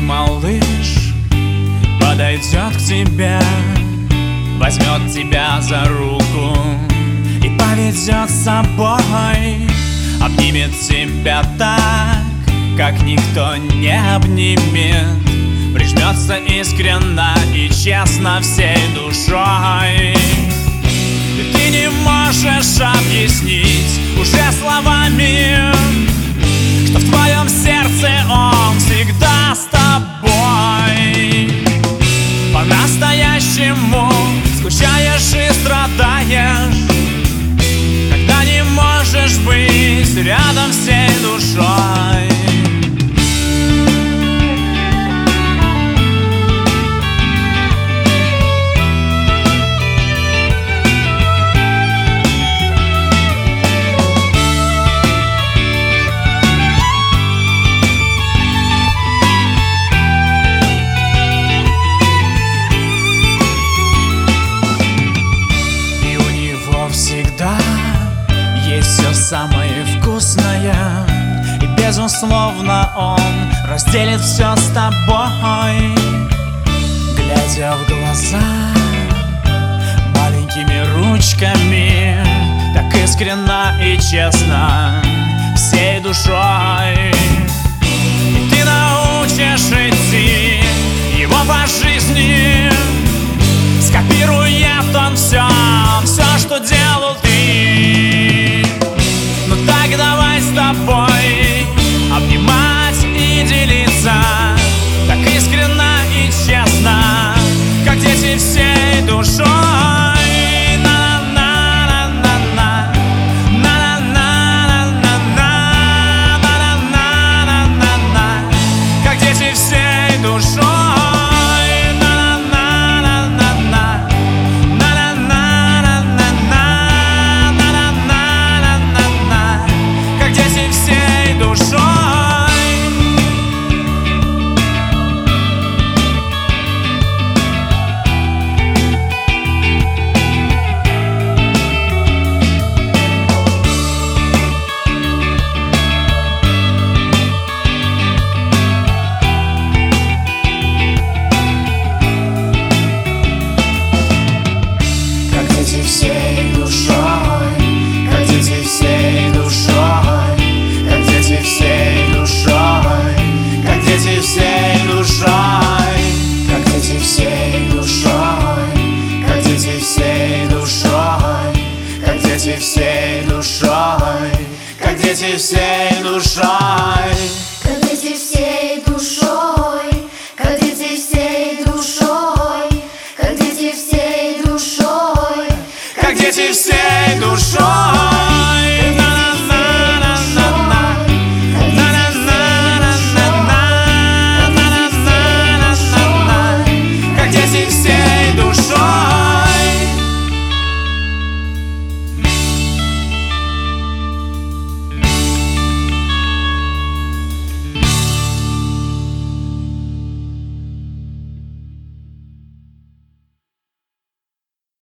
малыш подойдет к тебе, возьмет тебя за руку и поведет с собой, обнимет тебя так, как никто не обнимет, прижмется искренно и честно всей душой. И ты не можешь объяснить уже словами, что в твоем сердце он всегда с тобой. По-настоящему скучаешь и страдаешь, когда не можешь быть рядом всей душой. Все самое вкусное, и безусловно он разделит все с тобой. Глядя в глаза маленькими ручками, так искренно и честно, всей душой. И ты научишь идти его по жизни, скопирует он все, что делал ты. Так давай с тобой обнимать и делиться, так искренно и честно, как дети всей душой. Как дети всей душой. Всей душой, как дети всей душой, как дети всей душой, как дети всей душой, как дети всей душой, как дети всей душой, как дети всей душой, как дети всей душой.